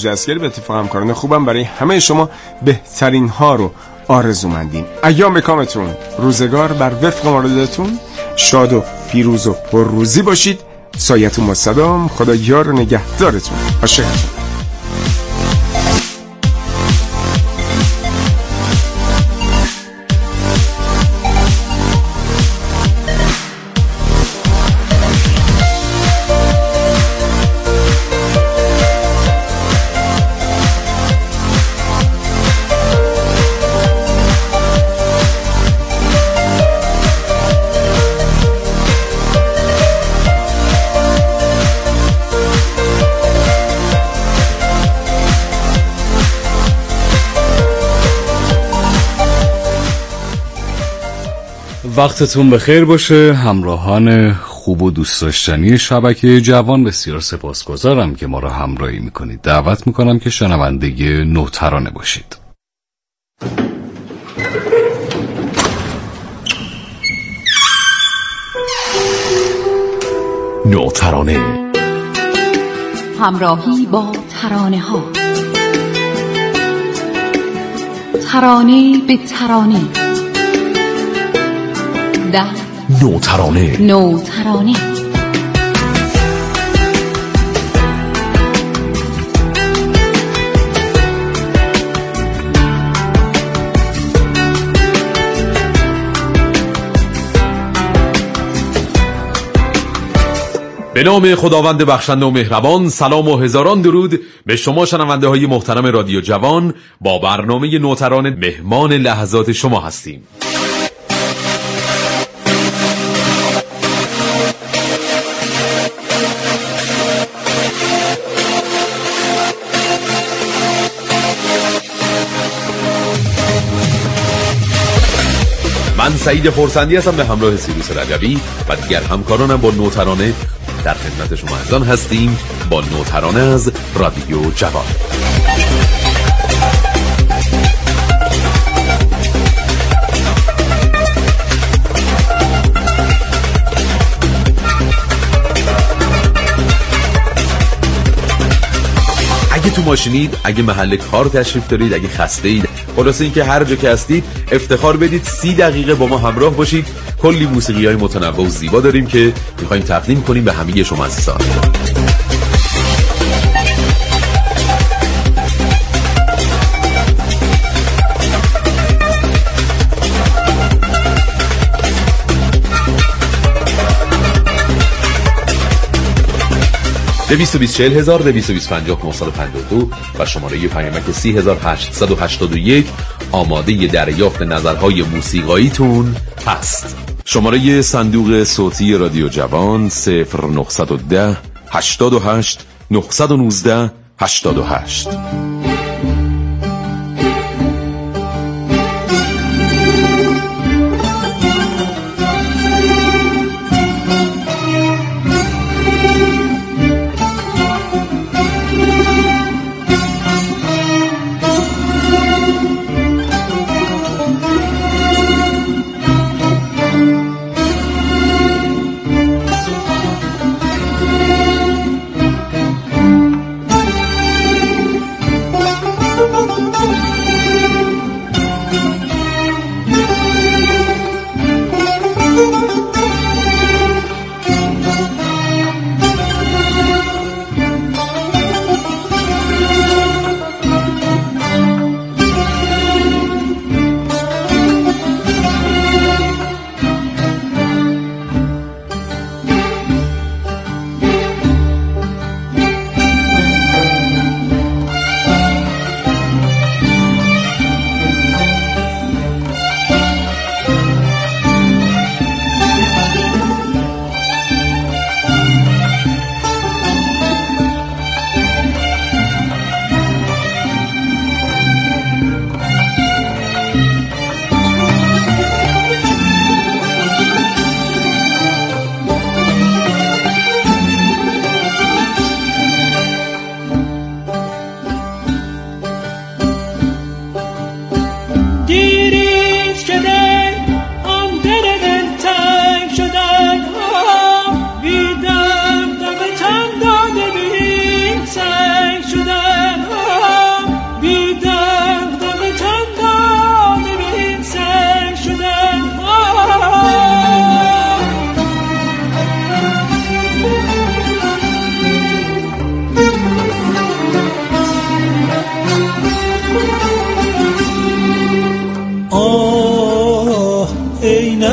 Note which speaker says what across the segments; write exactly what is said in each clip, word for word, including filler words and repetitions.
Speaker 1: جزگری به اتفاق همکاران خوبم برای همه شما بهترین ها رو آرزومندیم. ایام بکامتون، روزگار بر وفق مرادتون، شاد و پیروز و پرروزی باشید. سایتون مستدام، خدا یار و نگهدارتون. عاشقتون.
Speaker 2: وقتتون بخیر باشه همراهان خوب و دوست داشتنی شبکه جوان. بسیار سپاسگزارم که ما را همراهی میکنید. دعوت میکنم که شنونده نه ترانه باشید. نه ترانه،
Speaker 3: همراهی با ترانه ها، ترانه به ترانه، ده
Speaker 2: نو ترانه
Speaker 3: نو ترانه.
Speaker 4: به نام خداوند بخشنده و مهربان. سلام و هزاران درود به شما شنونده های محترم رادیو جوان. با برنامه نو ترانه مهمان لحظات شما هستیم. من سعید خورسندی هستم به همراه سیروس رجبی و دیگر همکارانم با نو ترانه در خدمت شما عزیزان هستیم با نو ترانه از رادیو جوان. اگه تو ماشینید، اگه محل کار تشریف دارید، اگه خسته اید، خلاصه اینکه هر جا که هستید افتخار بدید سی دقیقه با ما همراه باشید. کلی موسیقی های متنوع و زیبا داریم که میخوایم تقدیم کنیم به همه شما عزیزان. دویست و بیست چهل هزار دویست و بیست پنجاه نهصد و پنجاه و دو و شماره پیامک سی هزار هشتصد و هشتاد و یک آماده دریافت نظرهای موسیقاییتون هست. شماره صندوق صوتی رادیو جوان صفر نهصد و ده هشتاد و هشت نهصد و نوزده هشتاد و هشت.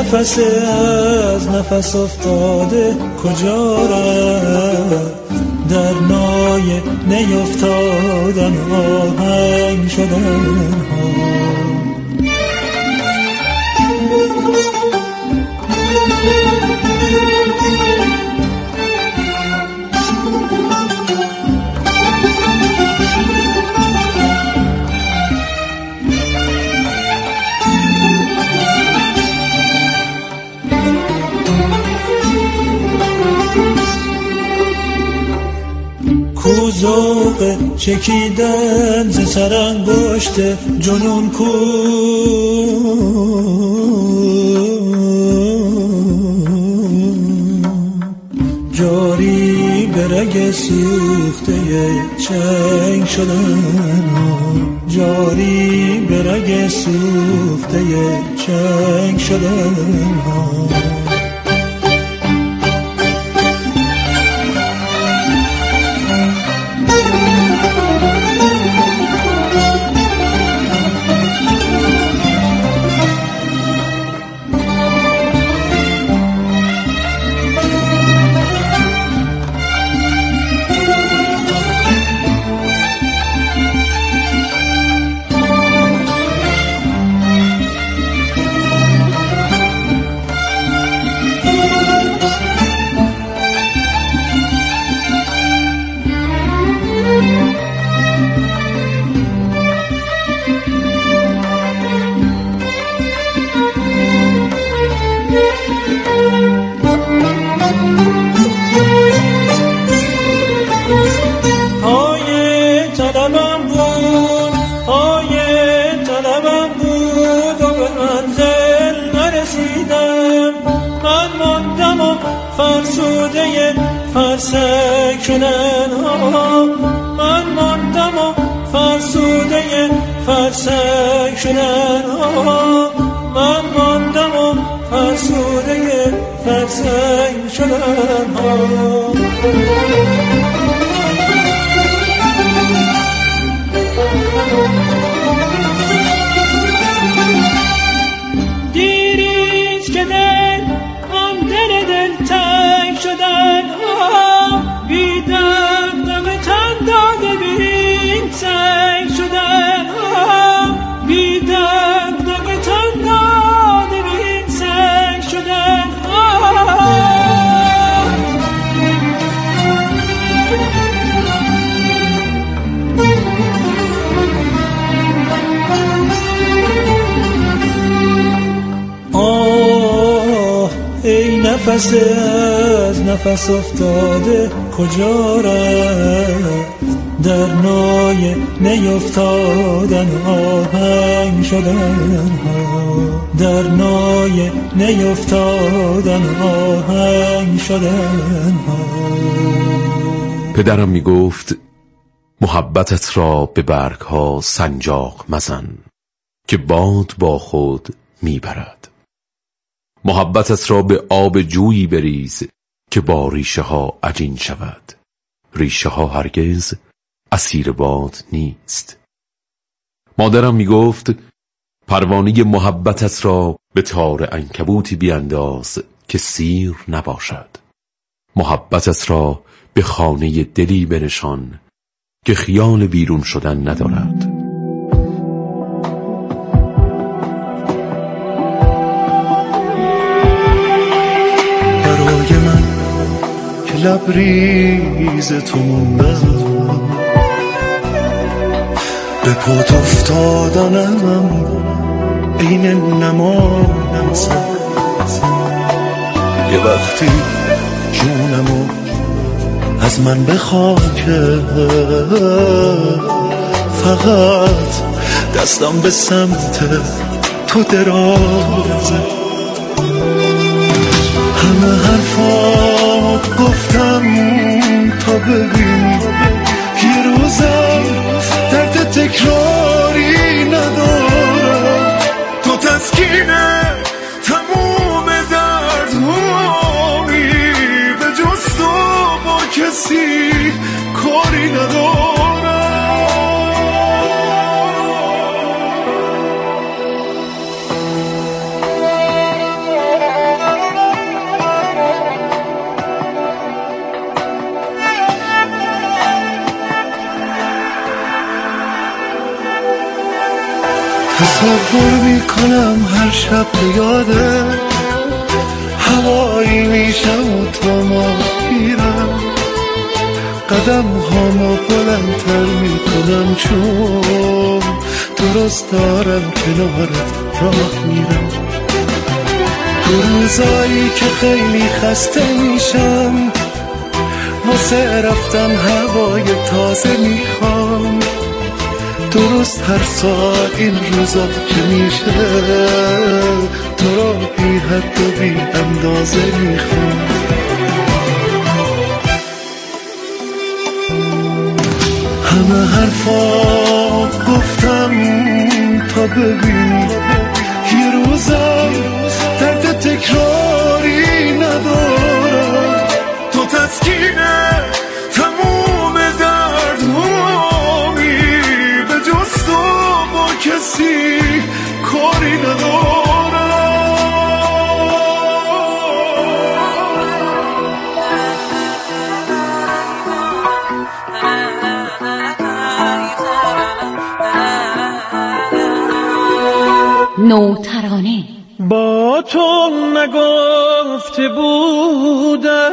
Speaker 5: نفس از نفس افتاده کجا رفت؟ در نای نیفتادن آهنگ شدن ها. کوزوق چکیدن ز سرانگشت جنون کو، جاری به رگ سوخته چنگ شدن، جاری به رگ سوخته چنگ شدن ها. فرسوده فرسک شدن ها، من ماندم و فرسوده فرسک شدن ها، من ماندم و فرسوده فرسک شدن ها. دیریز که دل آن دل دل تنگ شدن ها، بی دغدغه تن داده بین سنگ شدن ها، بی دغدغه تن داده بین سنگ شدن ها. نفس از نفس افتاده کجا رفت؟ در نای نیفتادن آهنگ شدن ها، در نای نیفتادن آهنگ شدن ها.
Speaker 4: پدرم می گفت محبتت را به برگ ها سنجاق مزن که باد با خود می برد. محبتت را به آب جویی بریز که با ریشه ها عجین شود. ریشه ها هرگز اسیر باد نیست. مادرم می گفت پروانه محبتت را به تار عنکبوتی بیانداز که سیر نباشد. محبتت را به خانه دلی بنشان که خیال بیرون شدن ندارد.
Speaker 5: برای من که لبریز تو موندم، به پات افتادنم این نماز، یه وقتی جونمو از من بخواه که فقط دستم به سمت تو درازه. همه حرفات گفتم تا ببین یه روزم درد تکراری ندارم. تو تسکینه تموم دردهایی، به جز تو با کسی کاری ندارم. تصور میکنم هر شب به یاده هوایی میشم و تو ما گیرم قدم هامو بلندتر میکنم چون درست دارم کنارت راه میرم تو روزایی که خیلی خسته میشم واسه رفتن هوای تازه میخوام درست هر ساعت این روزا که میشه تو را بی حد و بی اندازه میخوام همه حرفا گفتم تا ببین یه روزم درد تکراری ندارم تو تسکینه تموم درد همی به جز تو با کسی کاری ندارم
Speaker 3: نوترانه
Speaker 6: با تو نگفته بودم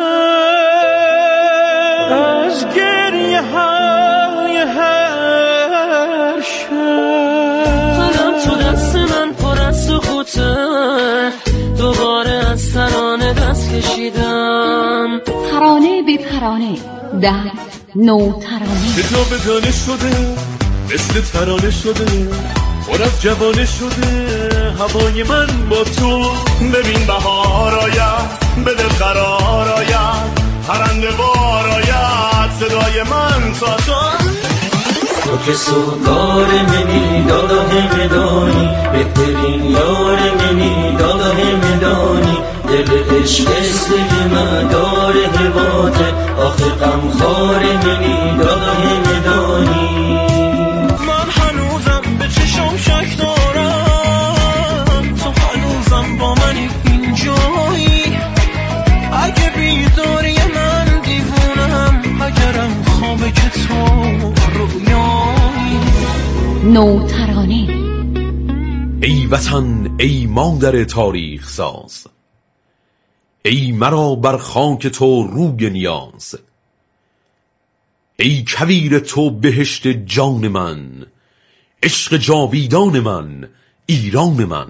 Speaker 6: از گریه های هر شب قلم تو دست من پر از سکوته دوباره از ترانه دست کشیدم
Speaker 3: ترانه به ترانه در نوترانه
Speaker 5: کتاب تانه شده مثل ترانه شده پر از جوانه شده هوای من با تو ببین بهار آید بده قرار آید پرنده بار آید صدای من تا تو
Speaker 6: تو که سوگار منی دادا همدانی بهترین یار منی دادا همدانی دل عشق اسلگی من داره هواته آخه غمخوار منی دادا همدانی من هنوزم به چشم شک دارم تو هنوزم با منی اینجایی اگه بیداری من دیوونم اگرم خوابه که تو رویایی
Speaker 3: نوترانه
Speaker 4: ای وطن ای مادر تاریخ ساز ای مرا بر خاک تو روی نیاز ای کویر تو بهشت جان من عشق جاویدان من ایران من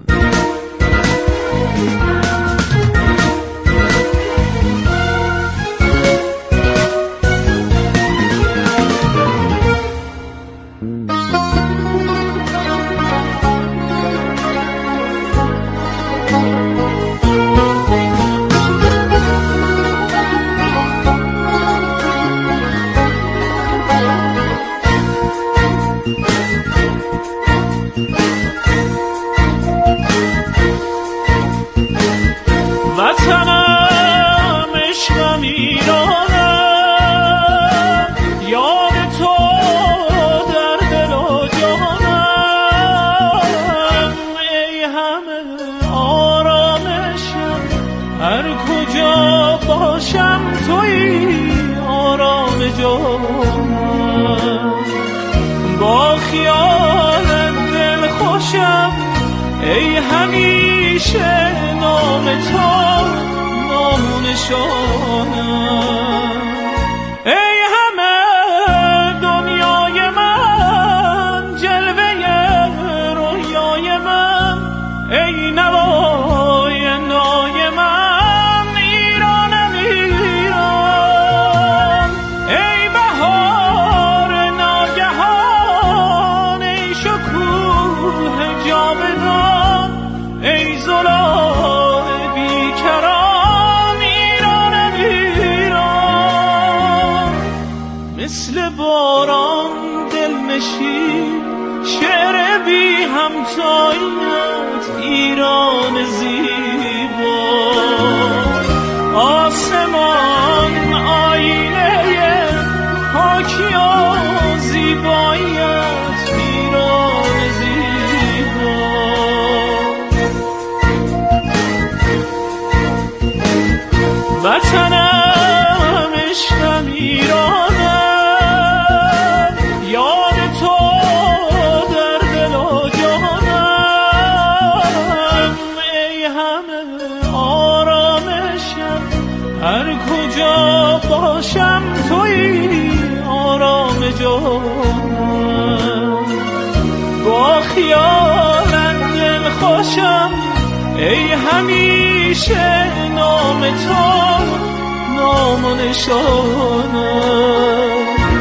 Speaker 6: وطنم عشقم ایرانم یاد تو در دل و جانم ای همه آرامشم هر کجا باشم تویی آرام جانم با خیال دل خوشم ای همیشه نام تو نشانم ای همه دنیای من جلوه رویای من ای نوای نای من ایرانم ایران ای بهار ناگهان ای شکوه جاودان ای زلال بیکران مثل باران دلنشین شعر بی همتاییت ایران زیبا آسمان آینه پاکی و زیباییت ایران زیبا وطنم عشقم ایرانم یاد تو در دل و جانم خیالت دل خوشم ای همیشه نام تو نام و نشانم.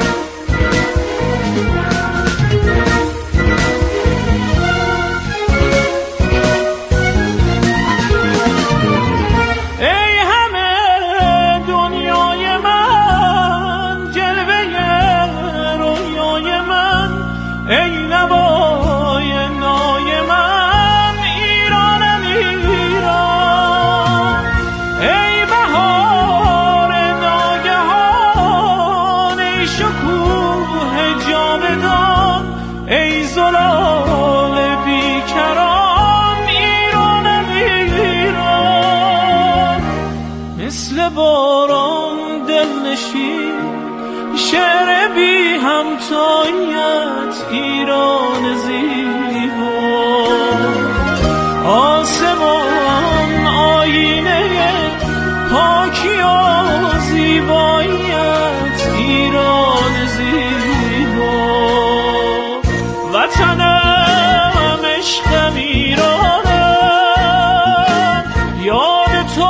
Speaker 6: باران دلنشین شعر بی همتایت ایران زیبا، آسمان آینه پاکی و زیبایت ایران زیبا، وطنم عشقم ایرانم یاد تو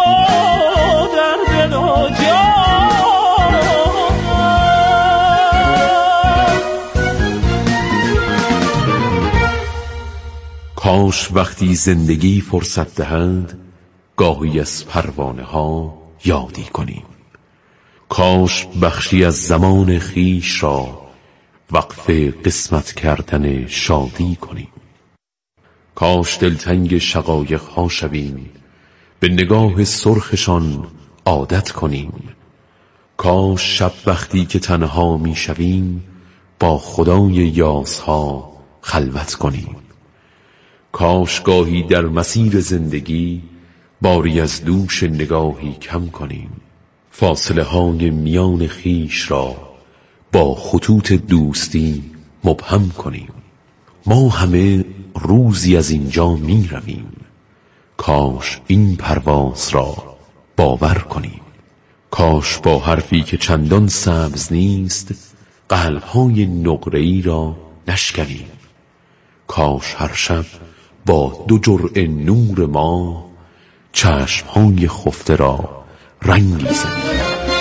Speaker 4: کاش وقتی زندگی فرصت دهند گاهی از پروانه ها یادی کنیم، کاش بخشی از زمان خیش را وقف قسمت کردن شادی کنیم، کاش دلتنگ شقایق ها شویم به نگاه سرخشان عادت کنیم، کاش شب وقتی که تنها می شویم با خدای یاسها خلوت کنیم، کاش گاهی در مسیر زندگی باری از دوش نگاهی کم کنیم، فاصله های میان خیش را با خطوط دوستی مبهم کنیم. ما همه روزی از اینجا می رویم، کاش این پرواز را باور کنیم، کاش با حرفی که چندان سبز نیست قلب‌های نقره‌ای را نشکنیم، کاش هر شب با دو جرعه نور ما چشم‌های خفته را رنگی زدیم.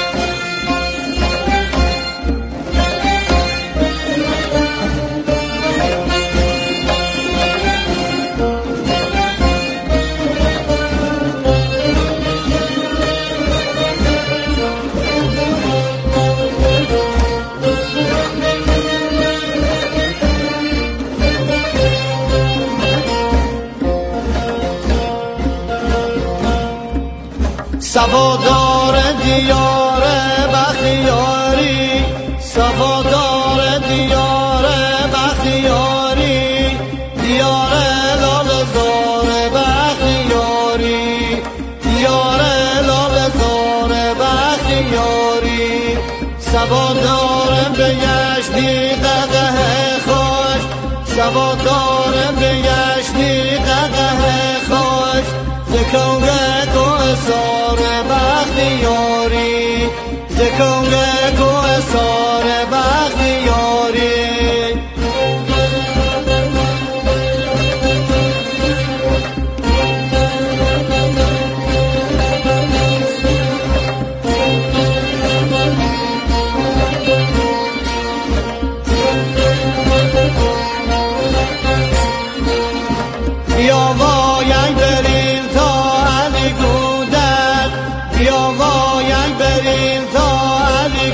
Speaker 7: سوادار دیار بختیاری، سوادار دیار بختیاری، دیار لاله‌زار بختیاری، دیار لاله‌زار بختیاری، سوادار بگشتی قدح خوش، سوادار بگشتی قدح خوش، زکونگه کو سار بختیاری، زکونگه کو سار بختیاری. بیا وایک بریم تا علی گودر، بیا وایک بریم تا علی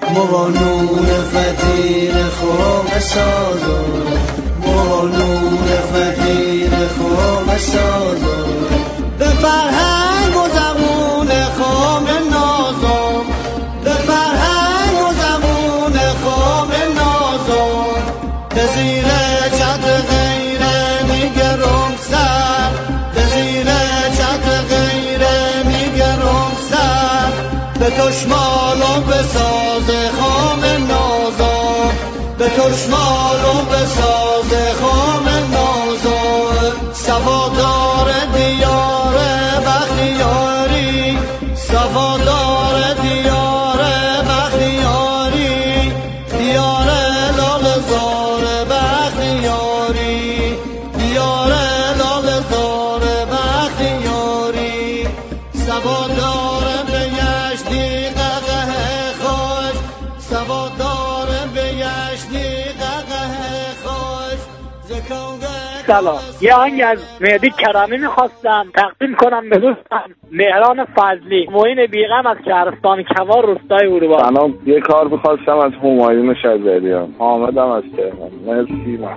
Speaker 7: مرا نور فتیر خواب سازا مرا نور فتیر خواب سازا به فرهنگ و زبون خام نازم به فرهنگ و زبون خام نازم به زیر چتر غیره میگرم سر به زیر چتر غیره میگرم سر به تشمالم به ساز خام نازم به تشمالم به ساز خام نازم صفادار دیار بختیاری صفادار دیار بختیاری دیار لالزار بختیاری دیار لالزار بختیاری صفادار به یشتی ققه خوش صفادار به یشتی ققه خوش زکانگه
Speaker 8: سلام، یه آهنگ از مهدی کرمی میخواستم تقدیم کنم به دوستم مهران فضلی معین بیغم از شهرستان کوار روستای اروبا.
Speaker 9: سلام، یه کار میخواستم از همایون شجریان. حامدم از تهران. مرسی. من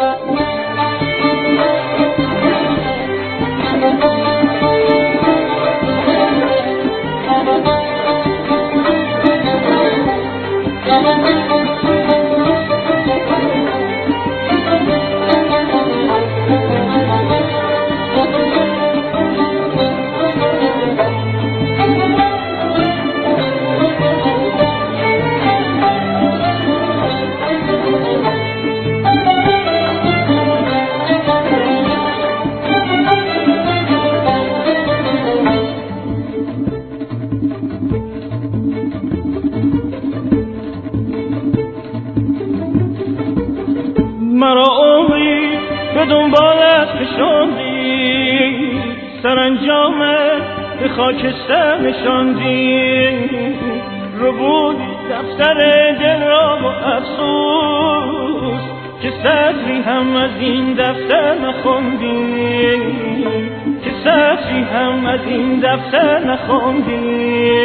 Speaker 6: مرا عمری به دنبالت کشاندی سرانجامت به خاکستر نشاندی رو بودی دفتر دل را با افسوس که سطری هم از این دفتر نخوندی که سطری هم از این دفتر نخوندی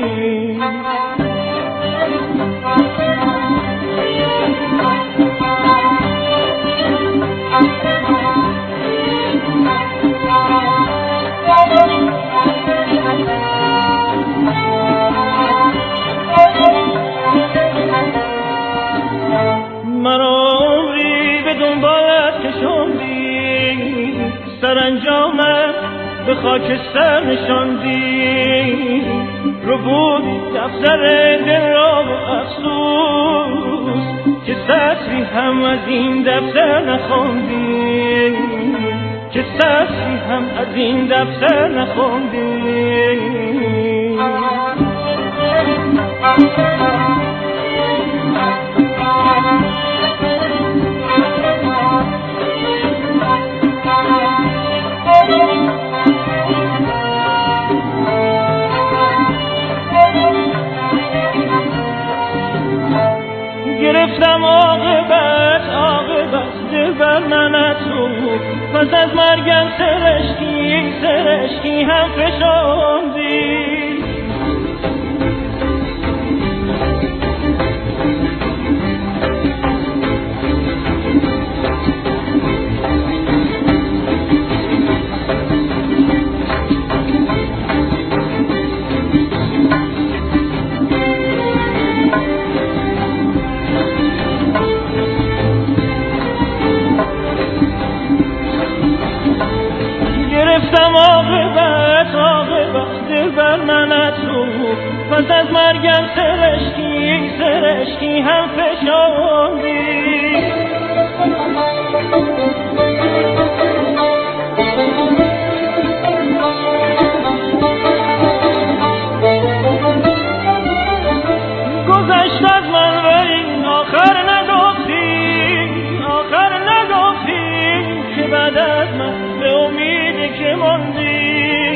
Speaker 6: مرا عمری به دنبالت کشاندی سرانجامت به خاکستر نشاندی رو بودی دفتر دل را با افسوس که سطری هم از این دفتر نخوندی که سطری هم از این دفتر نخوندی گرفتم عاقبت عاقبت دل بر من از تو پس از مرگم سرشکی سرشکی هم فشاندی گرفتم عاقبت عاقبت دل بر من از تو پس از مرگم سرشکی سرشکی هم فشاندی گذشت از من ولی آخر نگفتی آخر نگفتی که بعد از من به امیدی که ماندی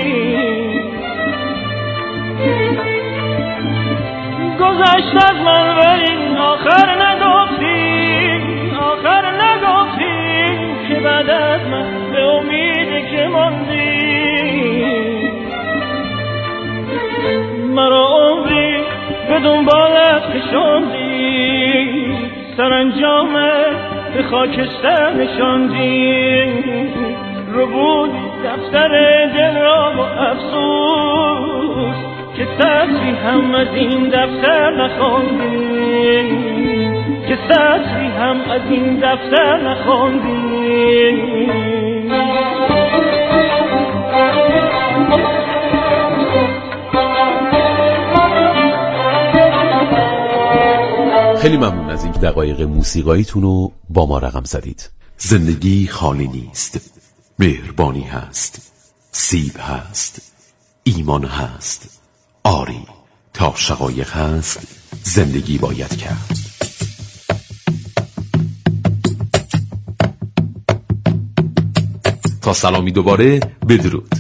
Speaker 6: گذشت از من ولی آخر نگفتی آخر نگفتی که بعد از من به امیدی که ماندی مرا عمری به به دنبالت کشاندی، سرانجامت به خاکستر نشاندی، رو بود دفتر دل را با افسوس که سطری هم از این دفتر نخواندی، که سطری هم از این دفتر نخواندی.
Speaker 4: خیلی ممنون از اینکه دقایق موسیقاییتون رو با ما رقم زدید. زندگی خالی نیست، مهربانی هست، سیب هست، ایمان هست، آری تا شقایق هست، زندگی باید کرد. تا سلامی دوباره، بدرود.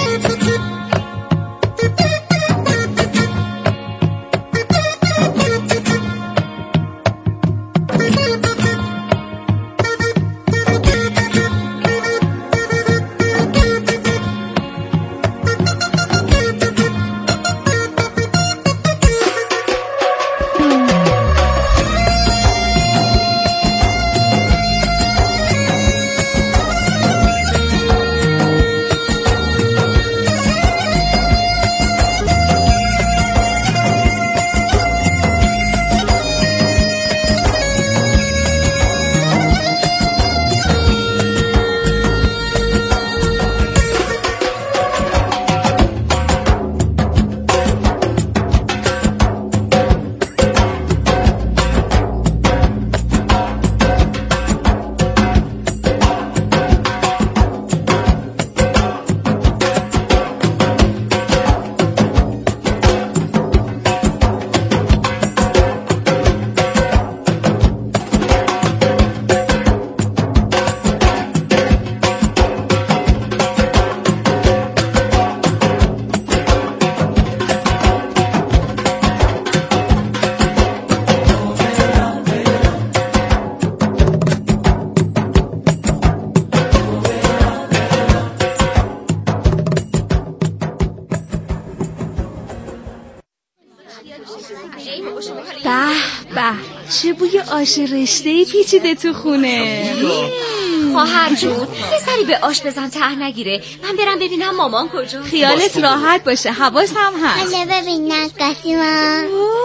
Speaker 10: به به، چه بوی آش رشته‌ای پیچیده تو خونه.
Speaker 11: خواهر جون یه سری به آش بزن ته نگیره، من برم ببینم مامان کجا.
Speaker 10: خیالت راحت باشه، حواسم هست.
Speaker 12: حالا ببین نقاشیما.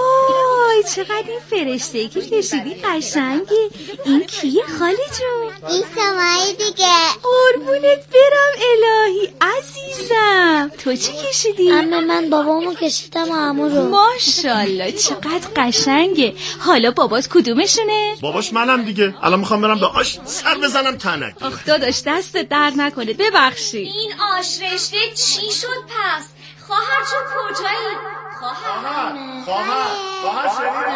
Speaker 10: وای چقدر این فرشته‌ای که کشیدی قشنگه. این کیه خاله جون؟
Speaker 12: این سماعی دیگه.
Speaker 10: قربونت برم الهی عزیزم. تو چی کشیدی؟
Speaker 12: اما من بابامو کشیدم و عمو رو.
Speaker 10: ماشاءالله چقدر قشنگه. حالا بابات کدومشونه؟
Speaker 13: باباش منم دیگه. الان میخوام برم به آش سر بزنم تنک.
Speaker 10: آخ داداش دست در نکنه، ببخشی.
Speaker 11: این آش رشته چی شد پس؟ خواهر جون کجایی؟ خواهر
Speaker 13: خواهر خواهر خواهر